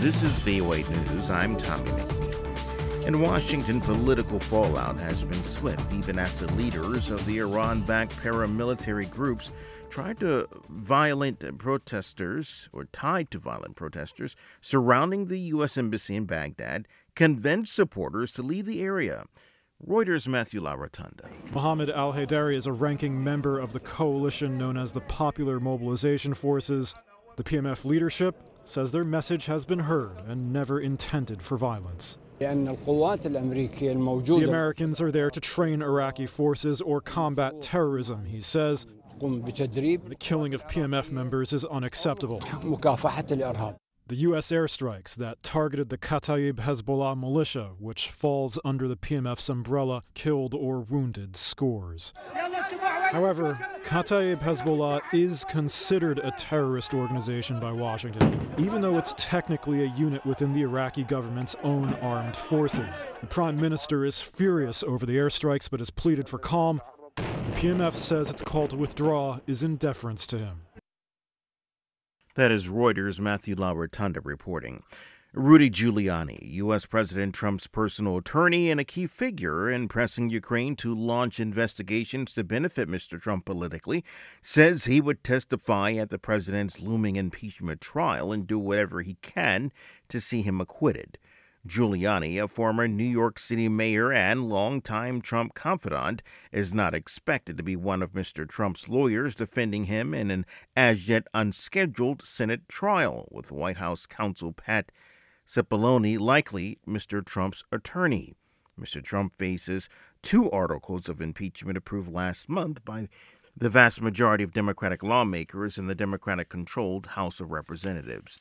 This is VOA News. I'm Tommy McNeil. In Washington, political fallout has been swift, even after leaders of the Iran-backed paramilitary groups tied to violent protesters surrounding the U.S. Embassy in Baghdad convinced supporters to leave the area. Reuters' Matthew LaRotunda. Mohammed al-Haidari is a ranking member of the coalition known as the Popular Mobilization Forces. The PMF leadership says their message has been heard and never intended for violence. The Americans are there to train Iraqi forces or combat terrorism, he says. The killing of PMF members is unacceptable. The U.S. airstrikes that targeted the Kataib Hezbollah militia, which falls under the PMF's umbrella, killed or wounded scores. However, Kataib Hezbollah is considered a terrorist organization by Washington, even though it's technically a unit within the Iraqi government's own armed forces. The Prime Minister is furious over the airstrikes but has pleaded for calm. The PMF says its call to withdraw is in deference to him. That is Reuters' Matthew LaRotunda reporting. Rudy Giuliani, U.S. President Trump's personal attorney and a key figure in pressing Ukraine to launch investigations to benefit Mr. Trump politically, says he would testify at the president's looming impeachment trial and do whatever he can to see him acquitted. Giuliani, a former New York City mayor and longtime Trump confidant, is not expected to be one of Mr. Trump's lawyers defending him in an as-yet unscheduled Senate trial, with White House counsel Pat Cipollone likely Mr. Trump's attorney. Mr. Trump faces 2 articles of impeachment approved last month by the vast majority of Democratic lawmakers in the Democratic-controlled House of Representatives.